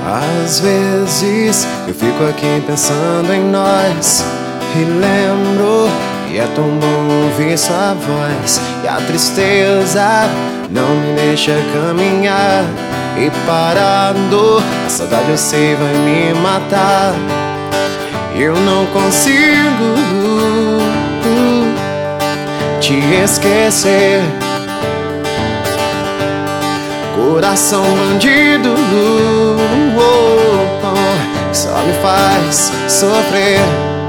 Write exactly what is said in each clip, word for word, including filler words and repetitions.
Às vezes eu fico aqui pensando em nós e lembro que é tão bom ouvir sua voz. E a tristeza não me deixa caminhar. E parado, a saudade eu sei vai me matar. Eu não consigo te esquecer. Coração bandido, oh, oh, que só me faz sofrer.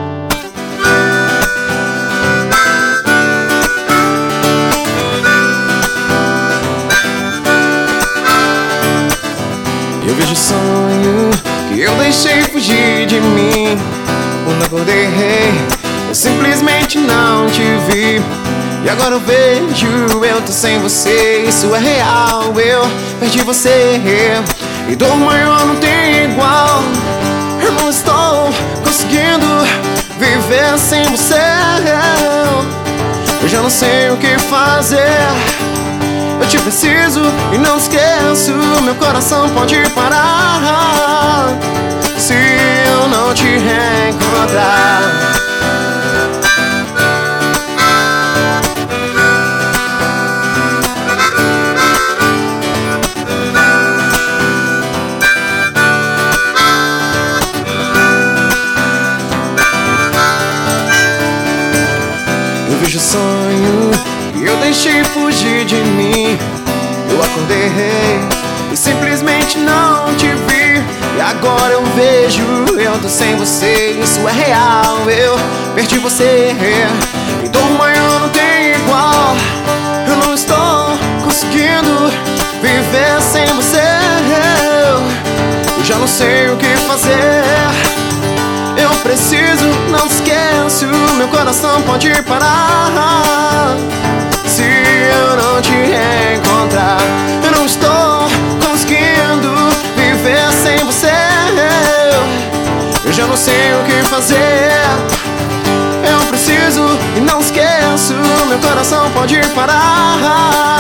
Eu vejo sonho que eu deixei fugir de mim. Quando acordei, eu simplesmente não te vi. E agora eu vejo, eu tô sem você, isso é real. Eu perdi você e dor maior não tem igual. Eu não estou conseguindo viver sem você. Eu já não sei o que fazer. Eu te preciso e não esqueço. Meu coração pode parar se eu não te reencontrar. Eu vejo sonho e eu deixei fugir de mim. Eu acordei e simplesmente não te vi. E agora eu vejo, eu tô sem você, isso é real. Eu perdi você e dor maior não tem igual. Eu não estou conseguindo viver sem você. Eu já não sei o que fazer. Eu preciso, não esqueço. Meu coração pode parar se eu não te encontrar. Eu não estou conseguindo viver sem você. Eu já não sei o que fazer. Eu preciso e não esqueço. Meu coração pode parar